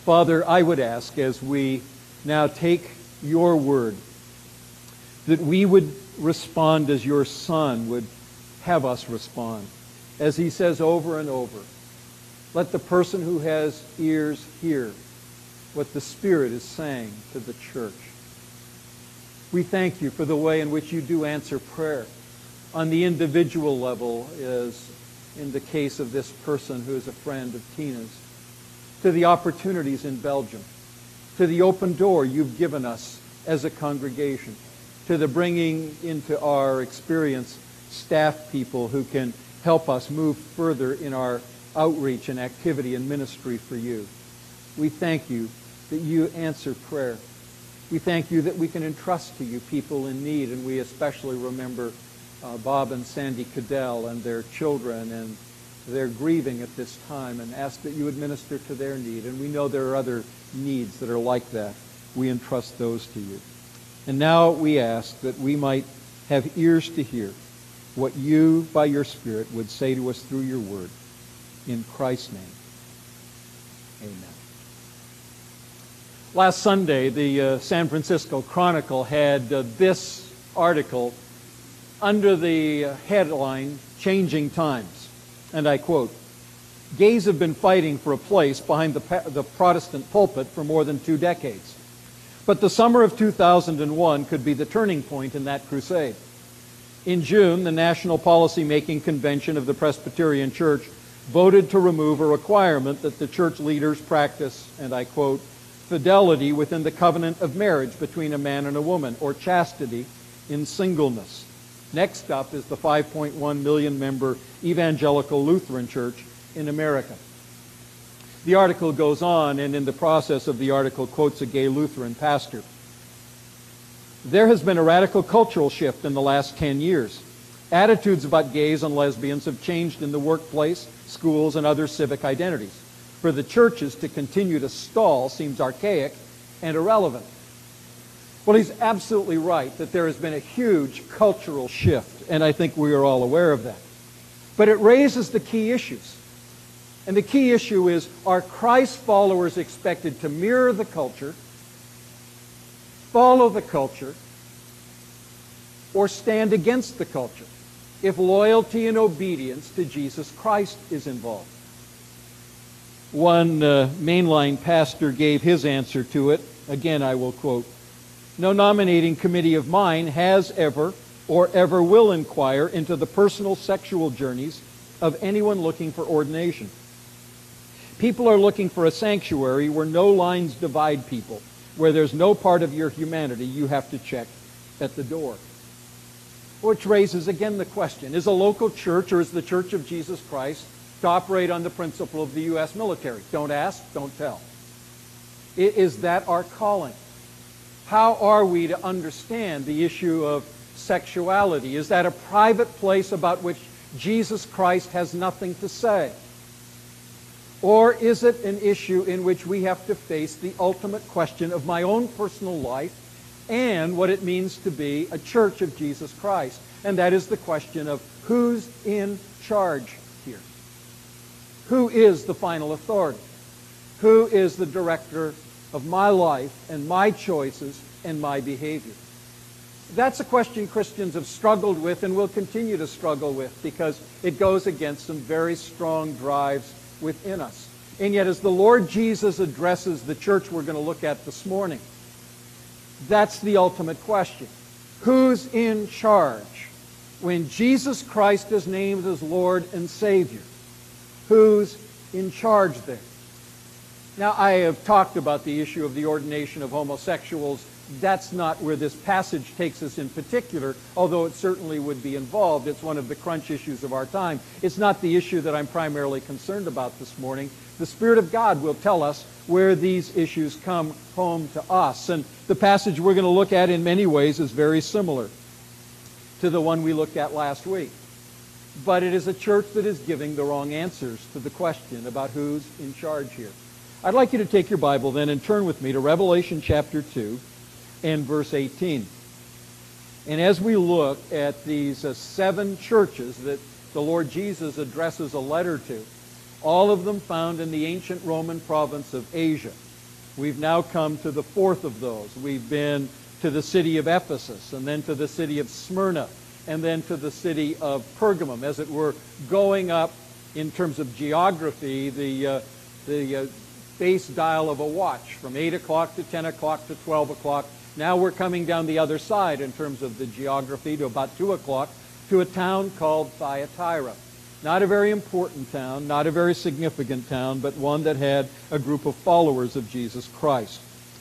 Father, I would ask as we now take your word that we would respond as your Son would have us respond. As he says over and over, let the person who has ears hear what the Spirit is saying to the church. We thank you for the way in which you do answer prayer on the individual level, as in the case of this person who is a friend of Tina's, to the opportunities in Belgium, to the open door you've given us as a congregation, to the bringing into our experience staff people who can help us move further in our outreach and activity and ministry for you. We thank you that you answer prayer. We thank you that we can entrust to you people in need, and we especially remember Bob and Sandy Cadell and their children, and they're grieving at this time, and ask that you would minister to their need. And we know there are other needs that are like that. We entrust those to you. And now we ask that we might have ears to hear what you, by your Spirit, would say to us through your word. In Christ's name, amen. Last Sunday, the San Francisco Chronicle had this article under the headline, Changing Times. And I quote, "Gays have been fighting for a place behind the Protestant pulpit for more than 2 decades. But the summer of 2001 could be the turning point in that crusade. In June, the National Policy-Making Convention of the Presbyterian Church voted to remove a requirement that the church leaders practice, and I quote, fidelity within the covenant of marriage between a man and a woman, or chastity in singleness. Next up is the 5.1 million member Evangelical Lutheran Church in America." The article goes on, and in the process of the article quotes a gay Lutheran pastor. "There has been a radical cultural shift in the last 10 years. Attitudes about gays and lesbians have changed in the workplace, schools, and other civic identities. For the churches to continue to stall seems archaic and irrelevant." Well, he's absolutely right that there has been a huge cultural shift, and I think we are all aware of that. But it raises the key issues. And the key issue is, are Christ followers expected to mirror the culture, follow the culture, or stand against the culture if loyalty and obedience to Jesus Christ is involved? One mainline pastor gave his answer to it. Again, I will quote, "No nominating committee of mine has ever or ever will inquire into the personal sexual journeys of anyone looking for ordination. People are looking for a sanctuary where no lines divide people, where there's no part of your humanity you have to check at the door." Which raises again the question, is a local church, or is the Church of Jesus Christ, to operate on the principle of the U.S. military? Don't ask, don't tell. Is that our calling? How are we to understand the issue of sexuality? Is that a private place about which Jesus Christ has nothing to say? Or is it an issue in which we have to face the ultimate question of my own personal life and what it means to be a church of Jesus Christ? And that is the question of who's in charge here? Who is the final authority? Who is the director of my life and my choices and my behavior? That's a question Christians have struggled with and will continue to struggle with, because it goes against some very strong drives within us. And yet, as the Lord Jesus addresses the church we're going to look at this morning, that's the ultimate question. Who's in charge? When Jesus Christ is named as Lord and Savior, who's in charge there? Now, I have talked about the issue of the ordination of homosexuals. That's not where this passage takes us in particular, although it certainly would be involved. It's one of the crunch issues of our time. It's not the issue that I'm primarily concerned about this morning. The Spirit of God will tell us where these issues come home to us. And the passage we're going to look at in many ways is very similar to the one we looked at last week. But it is a church that is giving the wrong answers to the question about who's in charge here. I'd like you to take your Bible then and turn with me to Revelation chapter 2 and verse 18. And as we look at these 7 churches that the Lord Jesus addresses a letter to, all of them found in the ancient Roman province of Asia, We've now come to the fourth of those. We've been to the city of Ephesus, and then to the city of Smyrna, and then to the city of Pergamum, as it were, going up in terms of geography, the base dial of a watch, from 8 o'clock to 10 o'clock to 12 o'clock. Now we're coming down the other side in terms of the geography to about 2 o'clock, to a town called Thyatira. Not a very important town, not a very significant town, but one that had a group of followers of Jesus Christ.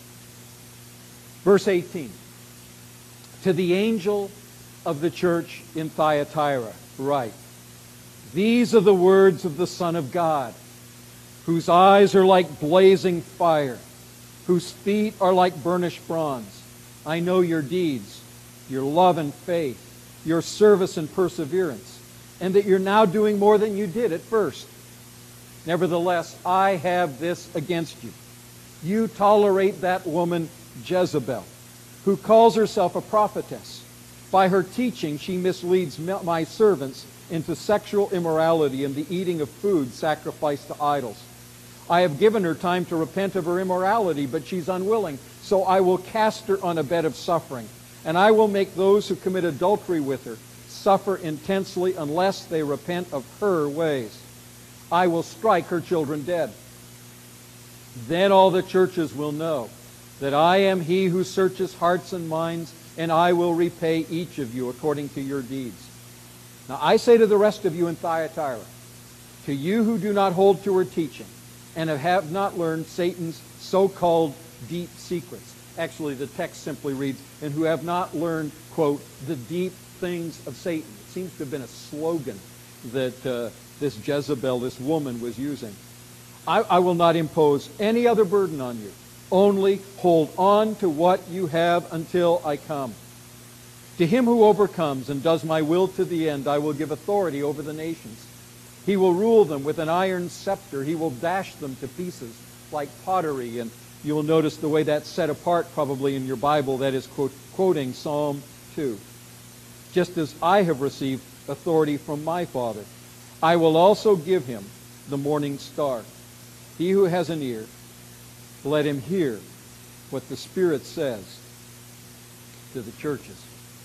Verse 18. To the angel of the church in Thyatira, write, these are the words of the Son of God, whose eyes are like blazing fire, whose feet are like burnished bronze. I know your deeds, your love and faith, your service and perseverance, and that you're now doing more than you did at first. Nevertheless, I have this against you. You tolerate that woman Jezebel, who calls herself a prophetess. By her teaching, she misleads my servants into sexual immorality and the eating of food sacrificed to idols. I have given her time to repent of her immorality, but she's unwilling. So I will cast her on a bed of suffering, and I will make those who commit adultery with her suffer intensely unless they repent of her ways. I will strike her children dead. Then all the churches will know that I am he who searches hearts and minds, and I will repay each of you according to your deeds. Now I say to the rest of you in Thyatira, to you who do not hold to her teaching, and have not learned Satan's so-called deep secrets. Actually, the text simply reads, and who have not learned, quote, the deep things of Satan. It seems to have been a slogan that this Jezebel, this woman, was using. I will not impose any other burden on you. Only hold on to what you have until I come. To him who overcomes and does my will to the end, I will give authority over the nations. He will rule them with an iron scepter. He will dash them to pieces like pottery. And you will notice the way that's set apart probably in your Bible. That is quoting Psalm 2. Just as I have received authority from my Father, I will also give him the morning star. He who has an ear, let him hear what the Spirit says to the churches.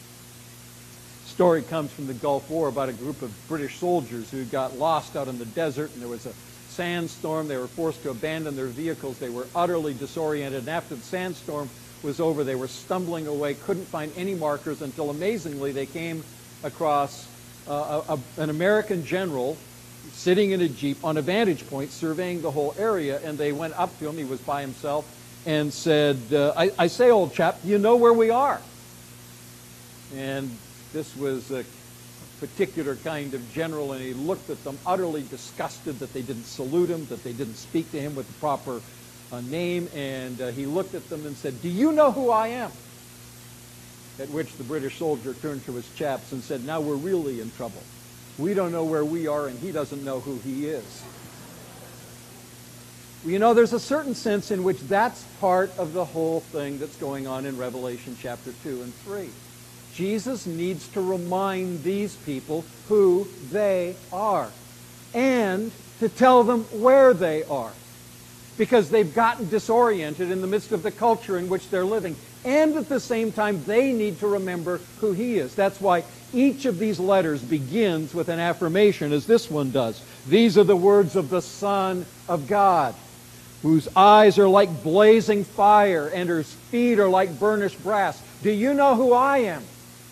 Story comes from the Gulf War about a group of British soldiers who got lost out in the desert, and there was a sandstorm. They were forced to abandon their vehicles. They were utterly disoriented, and after the sandstorm was over, they were stumbling away, couldn't find any markers until amazingly they came across an American general sitting in a jeep on a vantage point surveying the whole area, and they went up to him, he was by himself, and said, I say, old chap, do you know where we are? And this was a particular kind of general, and he looked at them utterly disgusted that they didn't salute him, that they didn't speak to him with the proper name, and he looked at them and said, do you know who I am? At which the British soldier turned to his chaps and said, now we're really in trouble. We don't know where we are, and he doesn't know who he is. Well, you know, there's a certain sense in which that's part of the whole thing that's going on in Revelation chapter 2 and 3. Jesus needs to remind these people who they are and to tell them where they are, because they've gotten disoriented in the midst of the culture in which they're living. And at the same time, they need to remember who he is. That's why each of these letters begins with an affirmation, as this one does. These are the words of the Son of God, whose eyes are like blazing fire and whose feet are like burnished brass. Do you know who I am?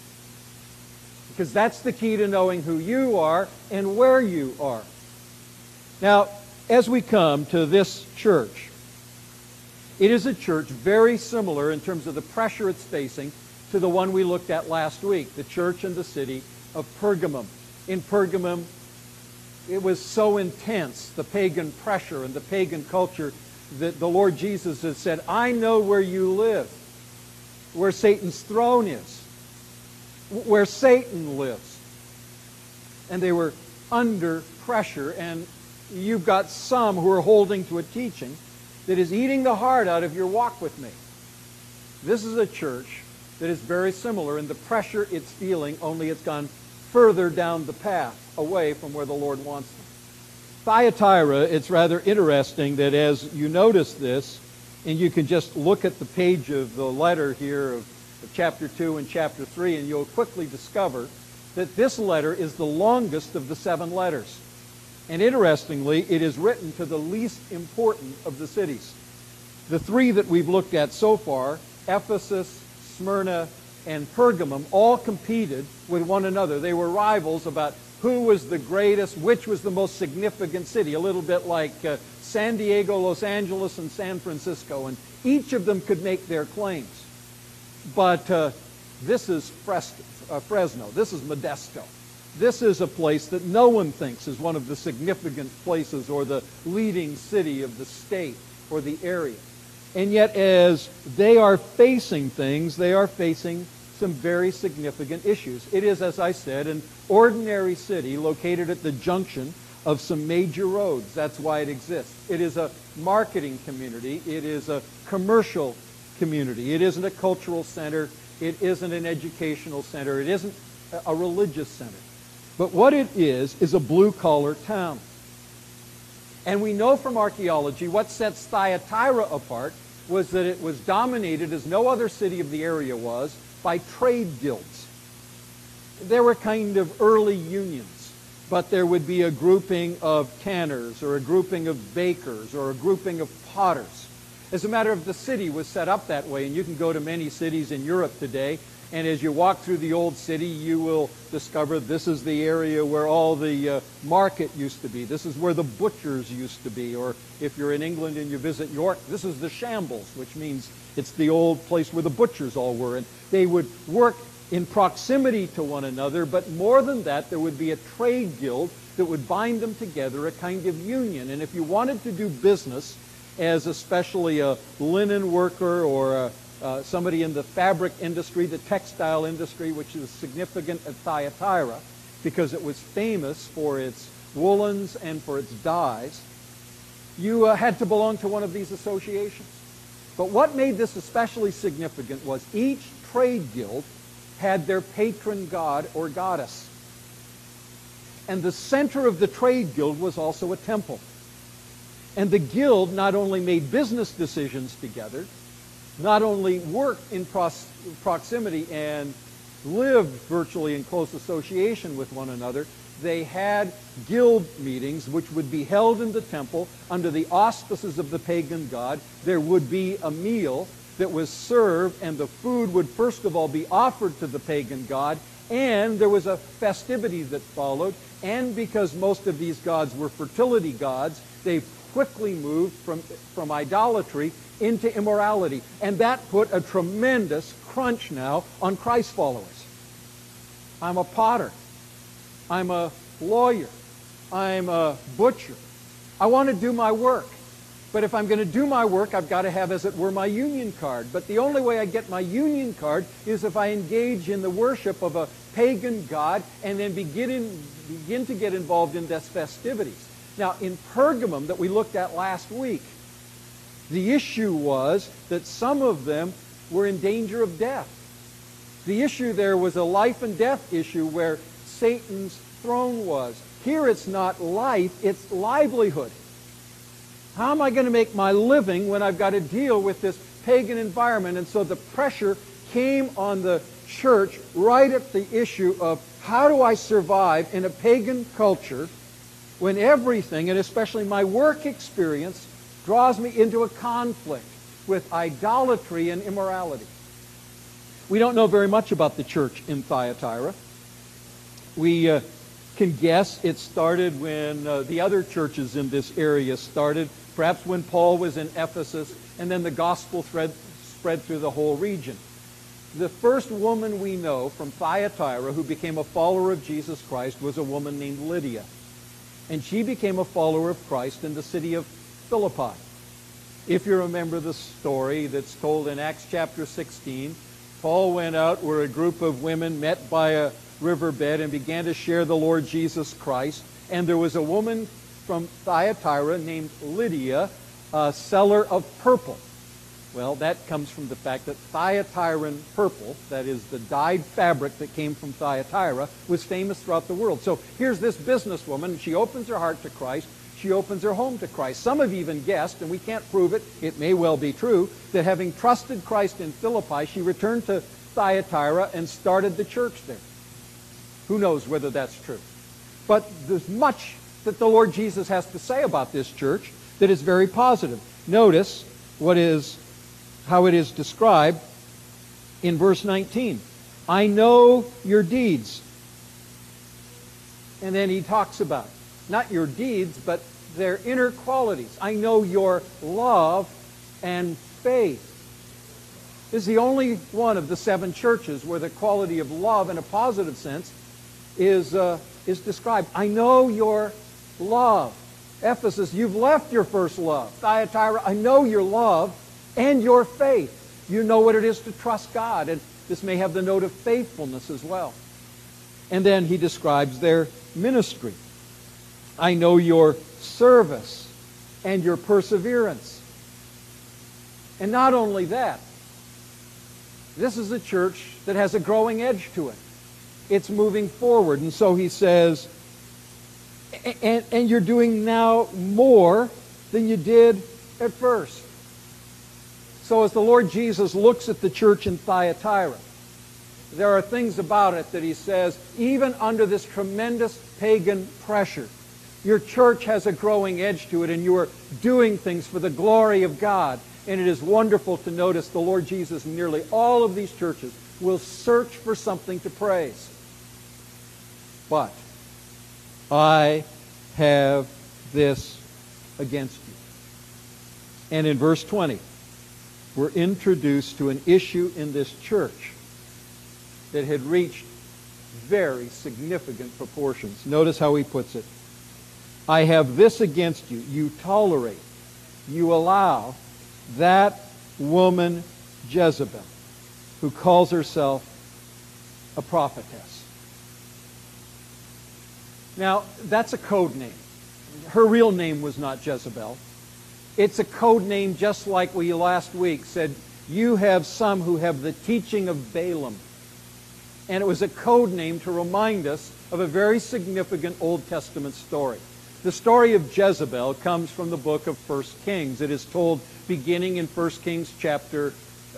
Because that's the key to knowing who you are and where you are. Now, as we come to this church, it is a church very similar in terms of the pressure it's facing to the one we looked at last week, the church in the city of Pergamum. In Pergamum, it was so intense, the pagan pressure and the pagan culture, that the Lord Jesus has said, I know where you live, where Satan's throne is, where Satan lives. And they were under pressure, and you've got some who are holding to a teaching that is eating the heart out of your walk with me. This is a church that is very similar in the pressure it's feeling, only it's gone further down the path away from where the Lord wants them. Thyatira, it's rather interesting that as you notice this, And you can just look at the page of the letter here of chapter 2 and chapter 3, and you'll quickly discover that this letter is the longest of the 7 letters. And interestingly, it is written to the least important of the cities. The 3 that we've looked at so far, Ephesus, Smyrna, and Pergamum, all competed with one another. They were rivals about who was the greatest, which was the most significant city, a little bit like San Diego, Los Angeles, and San Francisco. And each of them could make their claims. But this is Fresno. This is Modesto. This is a place that no one thinks is one of the significant places or the leading city of the state or the area. And yet, as they are facing things, they are facing some very significant issues. It is, as I said, an ordinary city located at the junction of some major roads. That's why it exists. It is a marketing community. It is a commercial community. It isn't a cultural center. It isn't an educational center. It isn't a religious center. But what it is a blue-collar town. And we know from archaeology what sets Thyatira apart was that it was dominated, as no other city of the area was, by trade guilds. There were kind of early unions, but there would be a grouping of tanners or a grouping of bakers or a grouping of potters. As a matter of fact, the city was set up that way, and you can go to many cities in Europe today, and as you walk through the old city, you will discover this is the area where all the market used to be. This is where the butchers used to be. Or if you're in England and you visit York, this is the shambles, which means it's the old place where the butchers all were. And they would work in proximity to one another, but more than that, there would be a trade guild that would bind them together, a kind of union. And if you wanted to do business as especially a linen worker or somebody in the fabric industry, the textile industry, which is significant at Thyatira because it was famous for its woolens and for its dyes, you had to belong to one of these associations. But what made this especially significant was each trade guild had their patron god or goddess. And the center of the trade guild was also a temple. And the guild not only made business decisions together, not only worked in proximity and lived virtually in close association with one another, they had guild meetings which would be held in the temple under the auspices of the pagan god. There would be a meal that was served, and the food would first of all be offered to the pagan god, and there was a festivity that followed. And because most of these gods were fertility gods, they quickly moved from idolatry into immorality. And that put a tremendous crunch now on Christ followers. I'm a potter. I'm a lawyer. I'm a butcher. I want to do my work. But if I'm going to do my work, I've got to have, as it were, my union card. But the only way I get my union card is if I engage in the worship of a pagan god and then begin to get involved in these festivities. Now, in Pergamum that we looked at last week, the issue was that some of them were in danger of death. The issue there was a life and death issue where Satan's throne was. Here it's not life, it's livelihood. How am I going to make my living when I've got to deal with this pagan environment? And so the pressure came on the church right at the issue of how do I survive in a pagan culture when everything, and especially my work experience, draws me into a conflict with idolatry and immorality. We don't know very much about the church in Thyatira. We can guess it started when the other churches in this area started, perhaps when Paul was in Ephesus, and then the gospel spread through the whole region. The first woman we know from Thyatira who became a follower of Jesus Christ was a woman named Lydia. And she became a follower of Christ in the city of Philippi. If you remember the story that's told in Acts chapter 16, Paul went out where a group of women met by a riverbed and began to share the Lord Jesus Christ. And there was a woman from Thyatira named Lydia, a seller of purple. Well, that comes from the fact that Thyatiran purple, that is the dyed fabric that came from Thyatira, was famous throughout the world. So here's this businesswoman, and she opens her heart to Christ. she opens her home to Christ. Some have even guessed, and we can't prove it, it may well be true, that having trusted Christ in Philippi, she returned to Thyatira and started the church there. Who knows whether that's true? But there's much that the Lord Jesus has to say about this church that is very positive. Notice how it is described in verse 19. I know your deeds. And then he talks about not your deeds, but their inner qualities. I know your love and faith. This is the only one of the 7 churches where the quality of love in a positive sense is described. I know your love. Ephesus, you've left your first love. Thyatira, I know your love and your faith. You know what it is to trust God, and this may have the note of faithfulness as well. And then he describes their ministry. I know your service and your perseverance. And not only that, this is a church that has a growing edge to it. It's moving forward. And so he says, and you're doing now more than you did at first. So as the Lord Jesus looks at the church in Thyatira, there are things about it that he says, even under this tremendous pagan pressure, your church has a growing edge to it, and you are doing things for the glory of God. And it is wonderful to notice the Lord Jesus in nearly all of these churches will search for something to praise. But I have this against you. And in verse 20, we're introduced to an issue in this church that had reached very significant proportions. Notice how he puts it. I have this against you. You tolerate, you allow that woman Jezebel, who calls herself a prophetess. Now, that's a code name. Her real name was not Jezebel. It's a code name just like we last week said, you have some who have the teaching of Balaam. And it was a code name to remind us of a very significant Old Testament story. The story of Jezebel comes from the book of 1 Kings. It is told beginning in 1 Kings chapter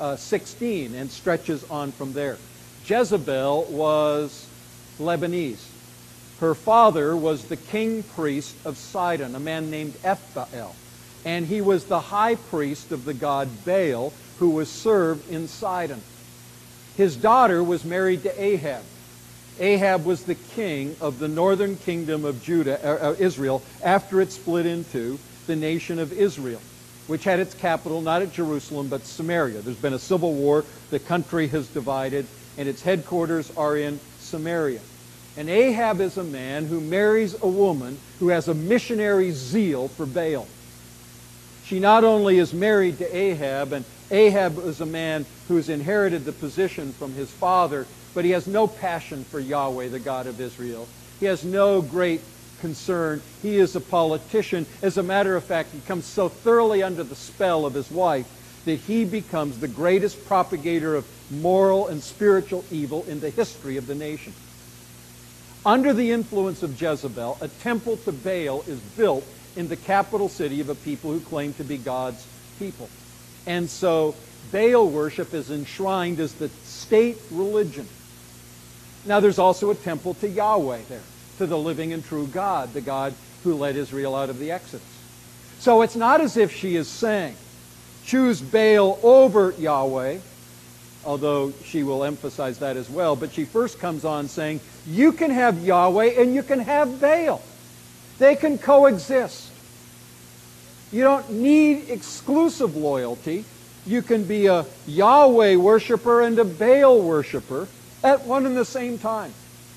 16 and stretches on from there. Jezebel was Lebanese. Her father was the king priest of Sidon, a man named Ethbaal. And he was the high priest of the god Baal, who was served in Sidon. His daughter was married to Ahab. Ahab was the king of the northern kingdom of Israel, after it split into the nation of Israel, which had its capital not at Jerusalem but Samaria. There's been a civil war. The country has divided, and its headquarters are in Samaria. And Ahab is a man who marries a woman who has a missionary zeal for Baal. She not only is married to Ahab, and Ahab is a man who has inherited the position from his father, but he has no passion for Yahweh, the God of Israel. He has no great concern. He is a politician. As a matter of fact, he comes so thoroughly under the spell of his wife that he becomes the greatest propagator of moral and spiritual evil in the history of the nation. Under the influence of Jezebel, a temple to Baal is built in the capital city of a people who claim to be God's people. And so Baal worship is enshrined as the state religion. Now there's also a temple to Yahweh there, to the living and true God, the God who led Israel out of the Exodus. So it's not as if she is saying, choose Baal over Yahweh, although she will emphasize that as well. But she first comes on saying, you can have Yahweh and you can have Baal. They can coexist. You don't need exclusive loyalty. You can be a Yahweh worshiper and a Baal worshiper at one and the same time.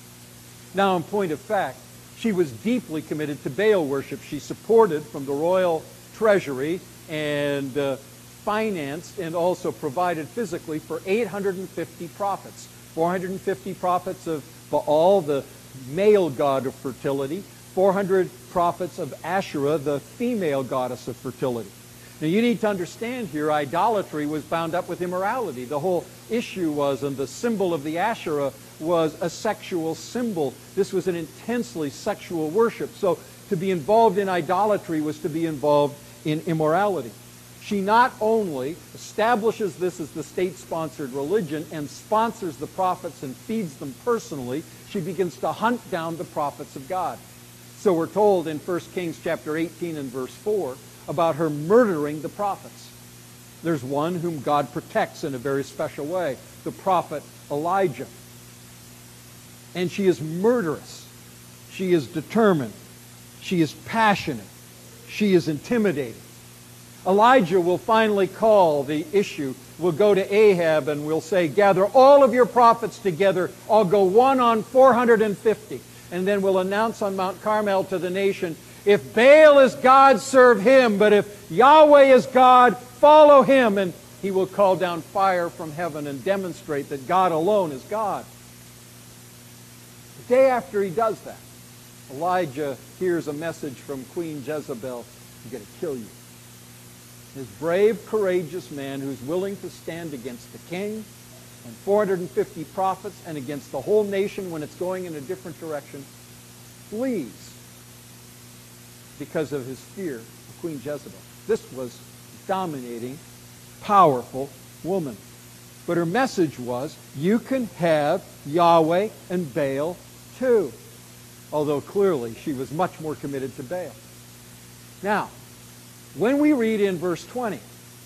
Now, in point of fact, she was deeply committed to Baal worship. She supported from the royal treasury and financed and also provided physically for 850 prophets. 450 prophets of Baal, the male god of fertility. 400 prophets of Asherah, the female goddess of fertility. Now you need to understand here, idolatry was bound up with immorality. The whole issue was, and the symbol of the Asherah was a sexual symbol. This was an intensely sexual worship. So To be involved in idolatry was to be involved in immorality. She not only establishes this as the state-sponsored religion and sponsors the prophets and feeds them personally, she begins to hunt down the prophets of God. So we're told in 1 Kings chapter 18 and verse 4 about her murdering the prophets. There's one whom God protects in a very special way, the prophet Elijah. And she is murderous. She is determined. She is passionate. She is intimidating. Elijah will finally call the issue. We'll go to Ahab and we'll say, gather all of your prophets together. I'll go one on 450. And then we'll announce on Mount Carmel to the nation, if Baal is God, serve him. But if Yahweh is God, follow him. And he will call down fire from heaven and demonstrate that God alone is God. The day after he does that, Elijah hears a message from Queen Jezebel, I'm going to kill you. This brave, courageous man who's willing to stand against the king and 450 prophets and against the whole nation when it's going in a different direction, flees because of his fear of Queen Jezebel. This was a dominating, powerful woman. But her message was, you can have Yahweh and Baal too. Although clearly she was much more committed to Baal. Now, when we read in verse 20,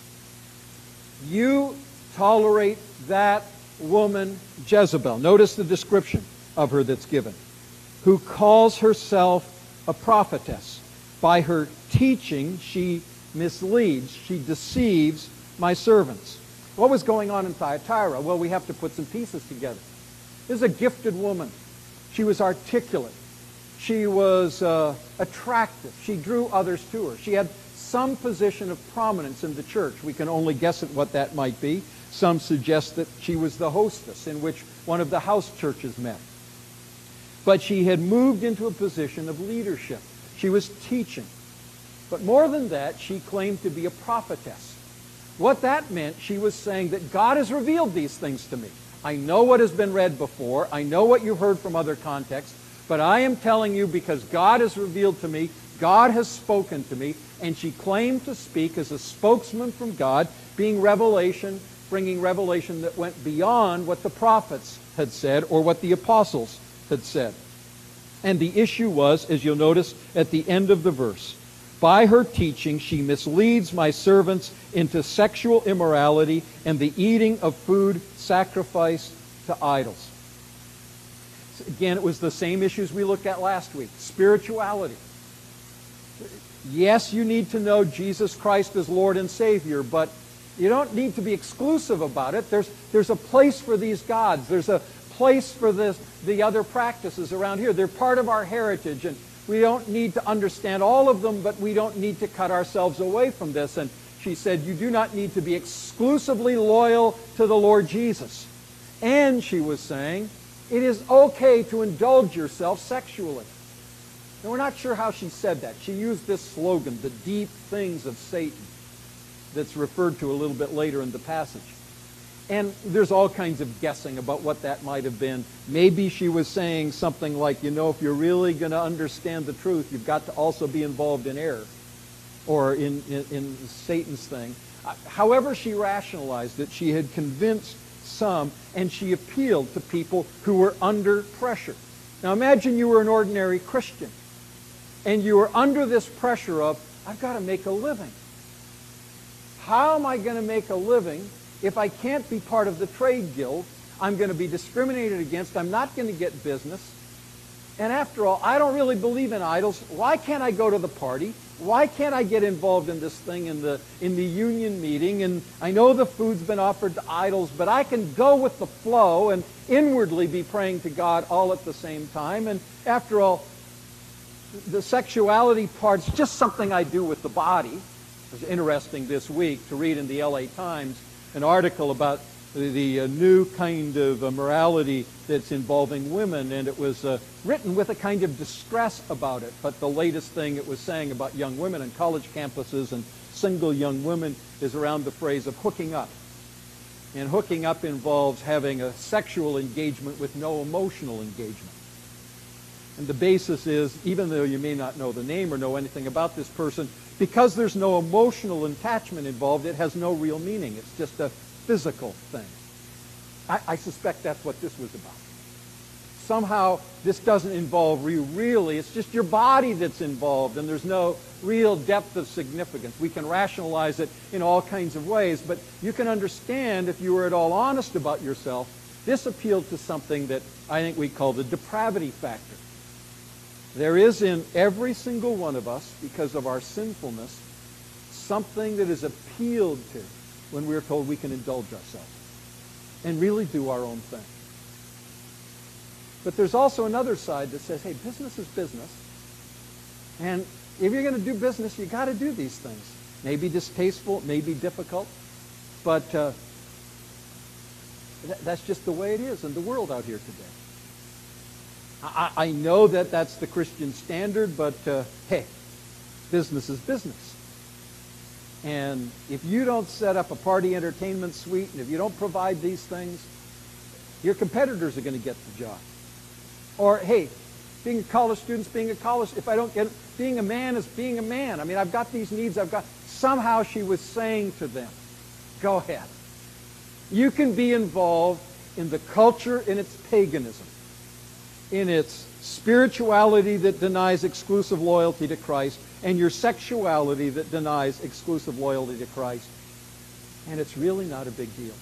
you tolerate that woman Jezebel. Notice the description of her that's given. Who calls herself a prophetess. By her teaching, she misleads, she deceives my servants. What was going on in Thyatira? Well, we have to put some pieces together. This is a gifted woman. She was articulate. She was attractive. She drew others to her. She had some position of prominence in the church. We can only guess at what that might be. Some suggest that she was the hostess in which one of the house churches met. But she had moved into a position of leadership. She was teaching. But more than that, she claimed to be a prophetess. What that meant, she was saying that God has revealed these things to me. I know what has been read before. I know what you've heard from other contexts. But I am telling you because God has revealed to me, God has spoken to me, and she claimed to speak as a spokesman from God, bringing revelation that went beyond what the prophets had said or what the apostles had said. And the issue was, as you'll notice at the end of the verse, by her teaching she misleads my servants into sexual immorality and the eating of food sacrificed to idols. Again, it was the same issues we looked at last week. Spirituality. Yes, you need to know Jesus Christ as Lord and Savior, but you don't need to be exclusive about it. There's a place for these gods. There's a place for the other practices around here. They're part of our heritage, and we don't need to understand all of them, but we don't need to cut ourselves away from this. And she said, you do not need to be exclusively loyal to the Lord Jesus. And she was saying, it is okay to indulge yourself sexually. Now, we're not sure how she said that. She used this slogan, the deep things of Satan, that's referred to a little bit later in the passage. And there's all kinds of guessing about what that might have been. Maybe she was saying something like, you know, if you're really going to understand the truth, you've got to also be involved in error or in Satan's thing. However she rationalized it, she had convinced some, and she appealed to people who were under pressure. Now imagine you were an ordinary Christian, and you were under this pressure of, I've got to make a living. How am I going to make a living if I can't be part of the trade guild? I'm going to be discriminated against. I'm not going to get business. And after all, I don't really believe in idols. Why can't I go to the party? Why can't I get involved in this thing in the union meeting? And I know the food's been offered to idols, but I can go with the flow and inwardly be praying to God all at the same time. And after all, the sexuality part's just something I do with the body. It was interesting this week to read in the LA Times an article about the new kind of morality that's involving women, and it was written with a kind of distress about it. But the latest thing it was saying about young women on college campuses and single young women is around the phrase of hooking up. And hooking up involves having a sexual engagement with no emotional engagement. And the basis is, even though you may not know the name or know anything about this person, because there's no emotional attachment involved, it has no real meaning. It's just a physical thing. I suspect that's what this was about. Somehow, this doesn't involve you really. It's just your body that's involved, and there's no real depth of significance. We can rationalize it in all kinds of ways, but you can understand, if you were at all honest about yourself, this appealed to something that I think we call the depravity factor. There is in every single one of us, because of our sinfulness, something that is appealed to when we're told we can indulge ourselves and really do our own thing. But there's also another side that says, hey, business is business. And if you're going to do business, you got to do these things. Maybe distasteful, maybe difficult, but that's just the way it is in the world out here today. I know that that's the Christian standard, but hey, business is business. And if you don't set up a party entertainment suite, and if you don't provide these things, your competitors are going to get the job. Or, hey, being a college student, if I don't get it, being a man is being a man. I mean, I've got these needs, somehow she was saying to them, go ahead. You can be involved in the culture in its paganism, in its spirituality that denies exclusive loyalty to Christ, and your sexuality that denies exclusive loyalty to Christ. And it's really not a big deal.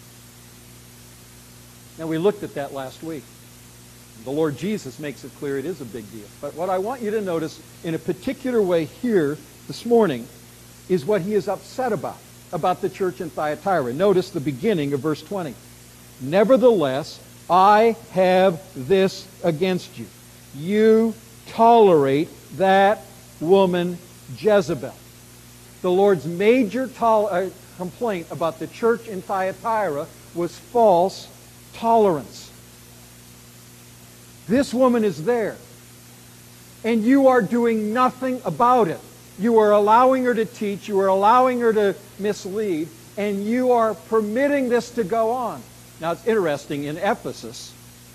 Now, we looked at that last week. The Lord Jesus makes it clear it is a big deal. But what I want you to notice in a particular way here this morning is what he is upset about the church in Thyatira. Notice the beginning of verse 20. Nevertheless, I have this against you. You tolerate that woman Jezebel. The Lord's major complaint about the church in Thyatira was false tolerance. This woman is there, and you are doing nothing about it. You are allowing her to teach, you are allowing her to mislead, and you are permitting this to go on. Now, it's interesting, in Ephesus,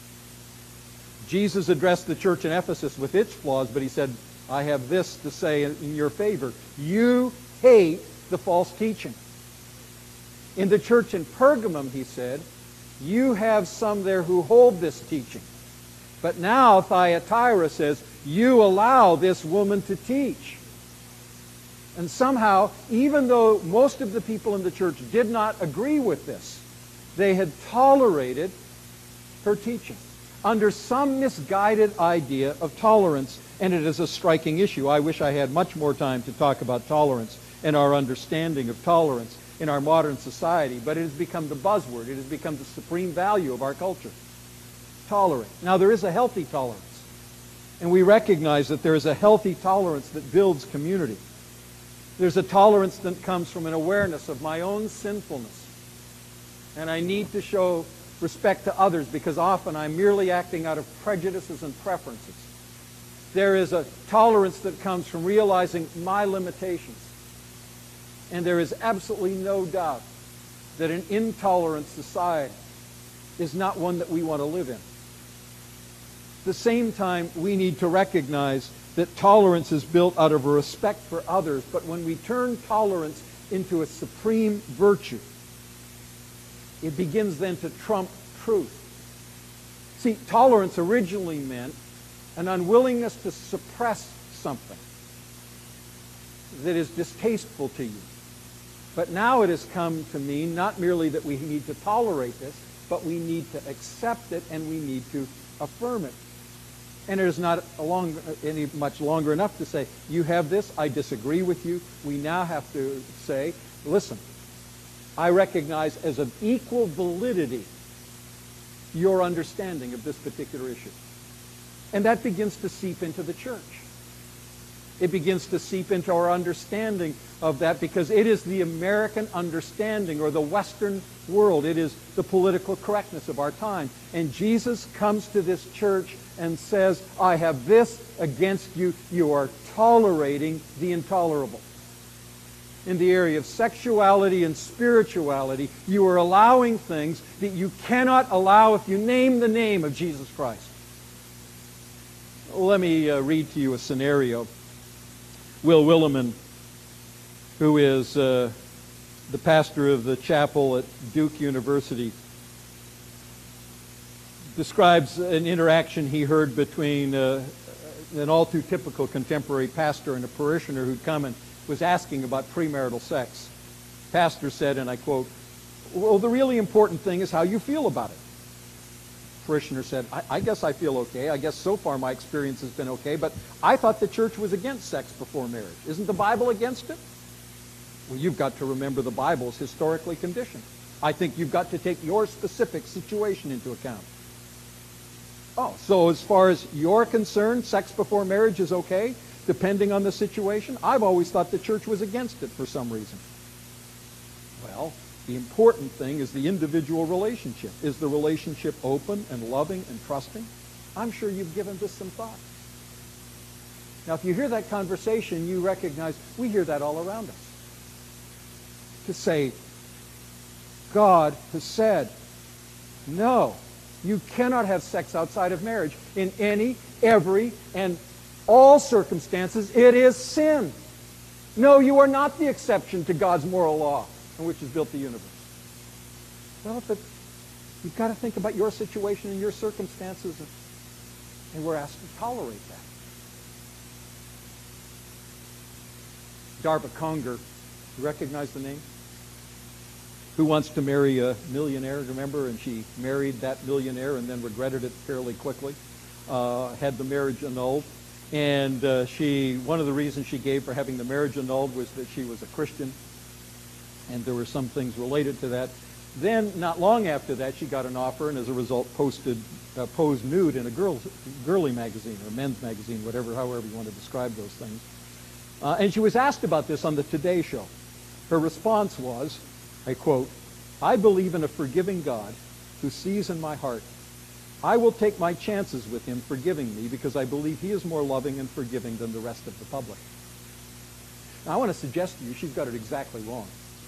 Jesus addressed the church in Ephesus with its flaws, but he said, I have this to say in your favor. You hate the false teaching. In the church in Pergamum, he said, you have some there who hold this teaching. But now Thyatira says, you allow this woman to teach. And somehow, even though most of the people in the church did not agree with this, they had tolerated her teaching under some misguided idea of tolerance, and it is a striking issue. I wish I had much more time to talk about tolerance and our understanding of tolerance in our modern society, but it has become the buzzword. It has become the supreme value of our culture. Tolerate. Now, there is a healthy tolerance, and we recognize that there is a healthy tolerance that builds community. There's a tolerance that comes from an awareness of my own sinfulness, and I need to show respect to others because often I'm merely acting out of prejudices and preferences. There is a tolerance that comes from realizing my limitations, and there is absolutely no doubt that an intolerant society is not one that we want to live in. At the same time, we need to recognize that tolerance is built out of a respect for others, but when we turn tolerance into a supreme virtue, it begins then to trump truth. See, tolerance originally meant an unwillingness to suppress something that is distasteful to you. But now it has come to mean not merely that we need to tolerate this, but we need to accept it and we need to affirm it. And it is not any much longer enough to say, you have this, I disagree with you. We now have to say, listen, I recognize as of equal validity your understanding of this particular issue. And that begins to seep into the church. It begins to seep into our understanding of that because it is the American understanding or the Western world. It is the political correctness of our time. And Jesus comes to this church and says, I have this against you. You are tolerating the intolerable. In the area of sexuality and spirituality, you are allowing things that you cannot allow if you name the name of Jesus Christ. Let me read to you a scenario. Will Willimon, who is the pastor of the chapel at Duke University, describes an interaction he heard between an all too typical contemporary pastor and a parishioner who'd come and was asking about premarital sex. Pastor said, and I quote, "Well, the really important thing is how you feel about it." Parishioner said, I guess I feel okay. I guess so far my experience has been okay, but I thought the church was against sex before marriage. Isn't the Bible against it? Well, you've got to remember the Bible is historically conditioned. I think you've got to take your specific situation into account. Oh, so as far as you're concerned, sex before marriage is okay, depending on the situation? I've always thought the church was against it for some reason. Well, the important thing is the individual relationship. Is the relationship open and loving and trusting? I'm sure you've given this some thought. Now, if you hear that conversation, you recognize we hear that all around us. To say, God has said, no, you cannot have sex outside of marriage. In any, every, and all circumstances, it is sin. No, you are not the exception to God's moral law on which is built the universe. Well, but you've got to think about your situation and your circumstances, and we're asked to tolerate that. Darba Conger, you recognize the name? Who wants to marry a millionaire, remember? And she married that millionaire and then regretted it fairly quickly, had the marriage annulled. And one of the reasons she gave for having the marriage annulled was that she was a Christian, and there were some things related to that. Then, not long after that, she got an offer, and as a result, posed nude in a girly magazine, or men's magazine, however you want to describe those things. And she was asked about this on the Today Show. Her response was, I quote, "I believe in a forgiving God who sees in my heart. I will take my chances with him forgiving me because I believe he is more loving and forgiving than the rest of the public." Now, I want to suggest to you she's got it exactly wrong.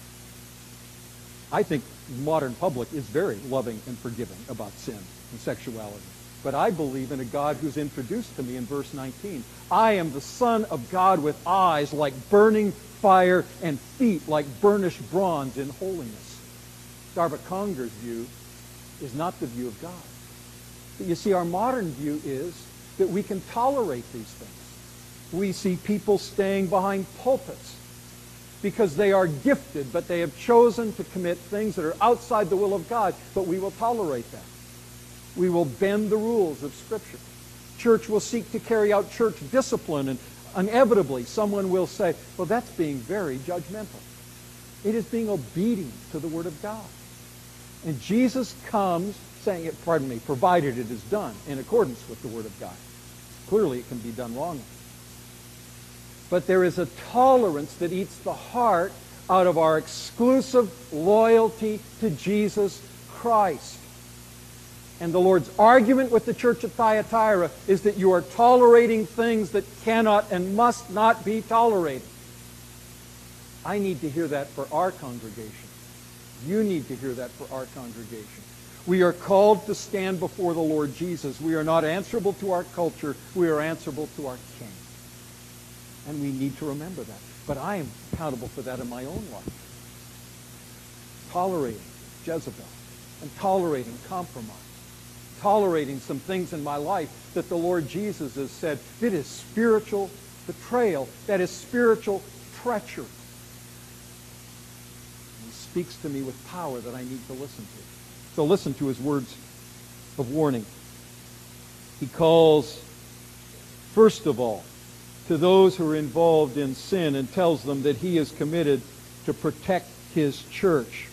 I think the modern public is very loving and forgiving about sin and sexuality. But I believe in a God who's introduced to me in verse 19. I am the Son of God with eyes like burning fire and feet like burnished bronze in holiness. Darba Conger's view is not the view of God. But you see, our modern view is that we can tolerate these things. We see people staying behind pulpits because they are gifted, but they have chosen to commit things that are outside the will of God, but we will tolerate that. We will bend the rules of Scripture. Church will seek to carry out church discipline, and inevitably someone will say, well, that's being very judgmental. It is being obedient to the Word of God. And Jesus comes saying, provided it is done in accordance with the Word of God. Clearly it can be done wrongly. But there is a tolerance that eats the heart out of our exclusive loyalty to Jesus Christ. And the Lord's argument with the church at Thyatira is that you are tolerating things that cannot and must not be tolerated. I need to hear that for our congregation. You need to hear that for our congregation. We are called to stand before the Lord Jesus. We are not answerable to our culture. We are answerable to our King. And we need to remember that. But I am accountable for that in my own life. Tolerating Jezebel and tolerating compromise. Tolerating some things in my life that the Lord Jesus has said, it is spiritual betrayal. That is spiritual treachery. He speaks to me with power that I need to listen to. So listen to his words of warning. He calls, first of all, to those who are involved in sin and tells them that he is committed to protect his church.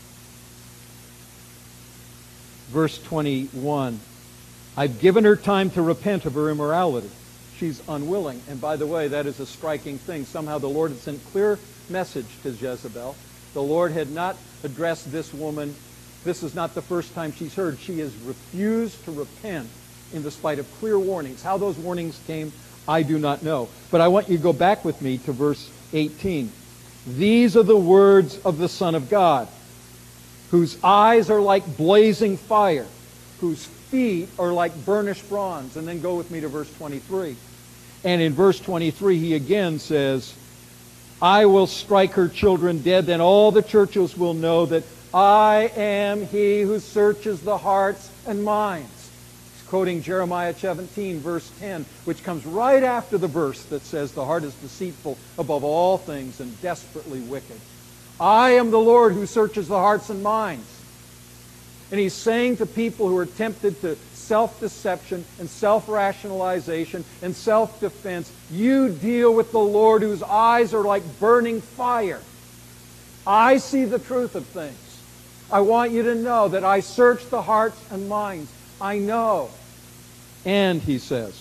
Verse 21, I've given her time to repent of her immorality. She's unwilling. And by the way, that is a striking thing. Somehow the Lord had sent clear message to Jezebel. The Lord had not addressed this woman. This is not the first time she's heard. She has refused to repent in despite of clear warnings. How those warnings came, I do not know. But I want you to go back with me to verse 18. These are the words of the Son of God, whose eyes are like blazing fire, whose feet are like burnished bronze. And then go with me to verse 23. And in verse 23, he again says, I will strike her children dead, then all the churches will know that I am he who searches the hearts and minds. He's quoting Jeremiah 17, verse 10, which comes right after the verse that says, the heart is deceitful above all things and desperately wicked. I am the Lord who searches the hearts and minds. And he's saying to people who are tempted to self-deception and self-rationalization and self-defense, you deal with the Lord whose eyes are like burning fire. I see the truth of things. I want you to know that I search the hearts and minds. I know. And, he says,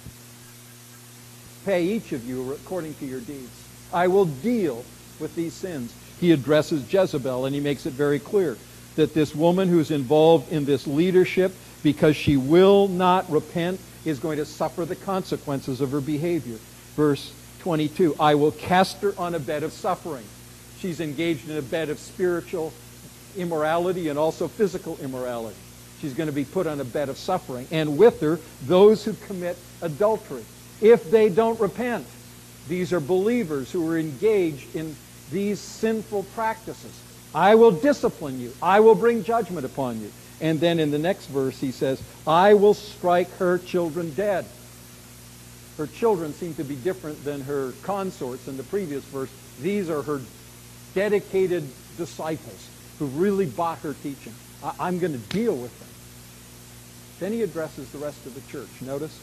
pay each of you according to your deeds. I will deal with these sins. He addresses Jezebel, and he makes it very clear that this woman who's involved in this leadership, because she will not repent, is going to suffer the consequences of her behavior. Verse 22, I will cast her on a bed of suffering. She's engaged in a bed of spiritual immorality and also physical immorality. She's going to be put on a bed of suffering. And with her, those who commit adultery. If they don't repent, these are believers who are engaged in these sinful practices. I will discipline you. I will bring judgment upon you. And then in the next verse he says, I will strike her children dead. Her children seem to be different than her consorts in the previous verse. These are her dedicated disciples who really bought her teaching. I'm going to deal with them. Then he addresses the rest of the church. Notice.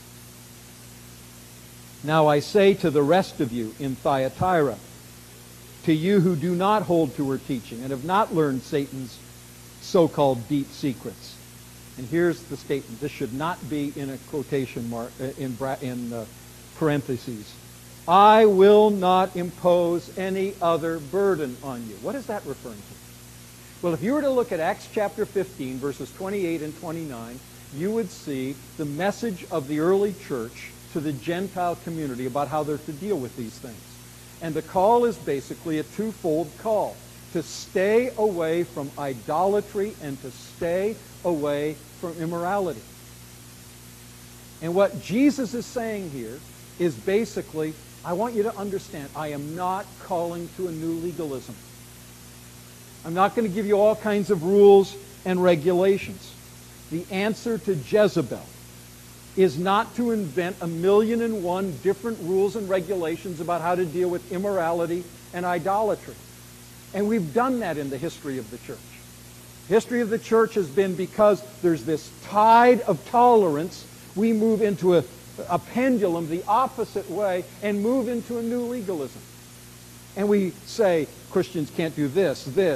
Now I say to the rest of you in Thyatira, to you who do not hold to her teaching and have not learned Satan's so-called deep secrets. And here's the statement. This should not be in a quotation mark, in parentheses. I will not impose any other burden on you. What is that referring to? Well, if you were to look at Acts chapter 15, verses 28 and 29, you would see the message of the early church to the Gentile community about how they're to deal with these things. And the call is basically a twofold call: to stay away from idolatry and to stay away from immorality. And what Jesus is saying here is basically, I want you to understand, I am not calling to a new legalism. I'm not going to give you all kinds of rules and regulations. The answer to Jezebel is not to invent 1,000,001 different rules and regulations about how to deal with immorality and idolatry. And we've done that in the history of the church. The history of the church has been, because there's this tide of tolerance, we move into a pendulum the opposite way and move into a new legalism. And we say Christians can't do this, and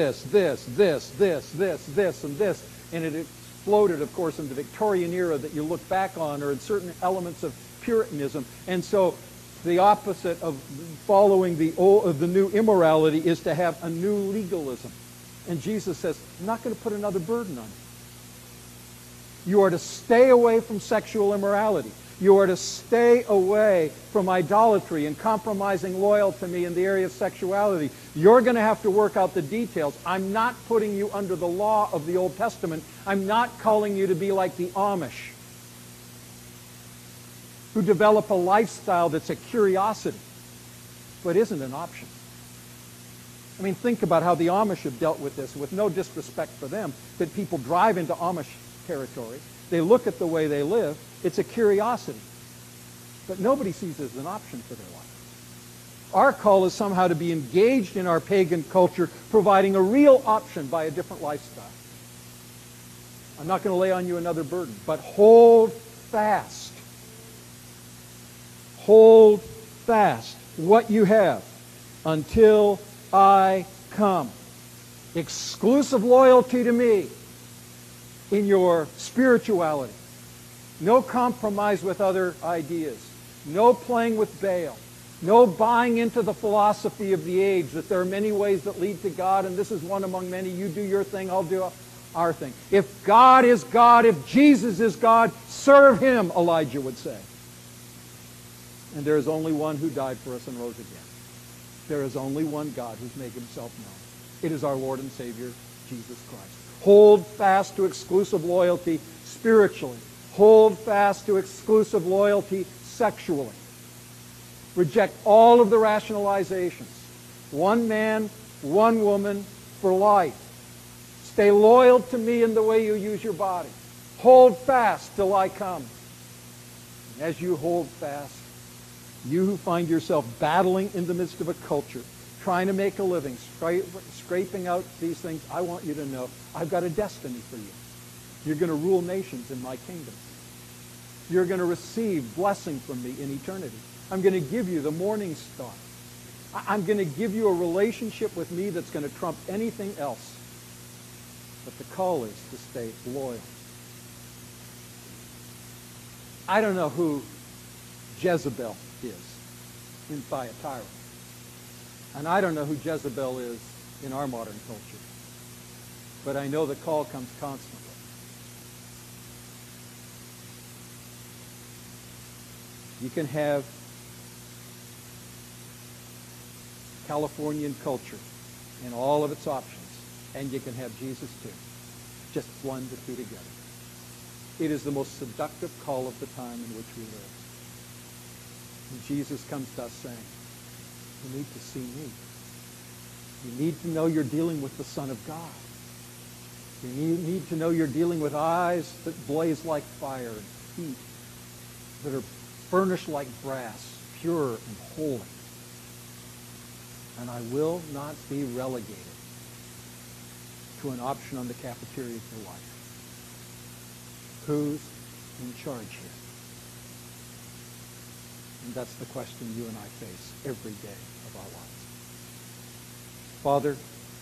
this. And it exploded, of course, in the Victorian era that you look back on, or in certain elements of Puritanism. And so the opposite of following the new immorality is to have a new legalism. And Jesus says, I'm not going to put another burden on you. You are to stay away from sexual immorality. You are to stay away from idolatry and compromising loyal to me in the area of sexuality. You're going to have to work out the details. I'm not putting you under the law of the Old Testament. I'm not calling you to be like the Amish, who develop a lifestyle that's a curiosity, but isn't an option. I mean, think about how the Amish have dealt with this, with no disrespect for them, but people drive into Amish territory. They look at the way they live. It's a curiosity. But nobody sees it as an option for their life. Our call is somehow to be engaged in our pagan culture, providing a real option by a different lifestyle. I'm not going to lay on you another burden, but hold fast. Hold fast what you have until I come. Exclusive loyalty to me in your spirituality. No compromise with other ideas. No playing with Baal. No buying into the philosophy of the age that there are many ways that lead to God and this is one among many. You do your thing, I'll do our thing. If God is God, if Jesus is God, serve Him, Elijah would say. And there is only one who died for us and rose again. There is only one God who's made Himself known. It is our Lord and Savior, Jesus Christ. Hold fast to exclusive loyalty, spiritually. Hold fast to exclusive loyalty sexually. Reject all of the rationalizations. One man, one woman for life. Stay loyal to me in the way you use your body. Hold fast till I come. And as you hold fast, you who find yourself battling in the midst of a culture, trying to make a living, scraping out these things, I want you to know I've got a destiny for you. You're going to rule nations in my kingdom. You're going to receive blessing from me in eternity. I'm going to give you the morning star. I'm going to give you a relationship with me that's going to trump anything else. But the call is to stay loyal. I don't know who Jezebel is in Thyatira. And I don't know who Jezebel is in our modern culture. But I know the call comes constantly. You can have Californian culture and all of its options, and you can have Jesus too. Just blend the two together. It is the most seductive call of the time in which we live. And Jesus comes to us saying, you need to see me. You need to know you're dealing with the Son of God. You need to know you're dealing with eyes that blaze like fire and feet that are furnished like brass, pure and holy. And I will not be relegated to an option on the cafeteria for life. Who's in charge here? And that's the question you and I face every day of our lives. Father,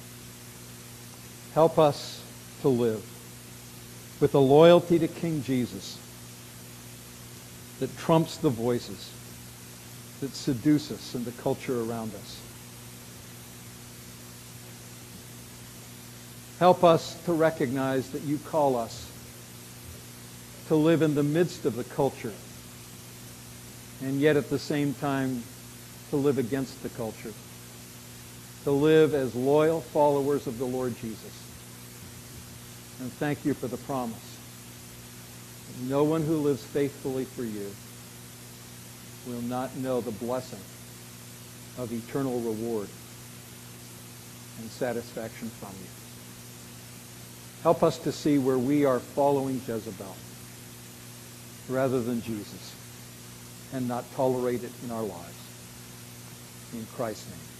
help us to live with a loyalty to King Jesus that trumps the voices that seduce us in the culture around us. Help us to recognize that you call us to live in the midst of the culture, and yet at the same time to live against the culture, to live as loyal followers of the Lord Jesus. And thank you for the promise that no one who lives faithfully for you will not know the blessing of eternal reward and satisfaction from you. Help us to see where we are following Jezebel rather than Jesus, and not tolerate it in our lives. In Christ's name.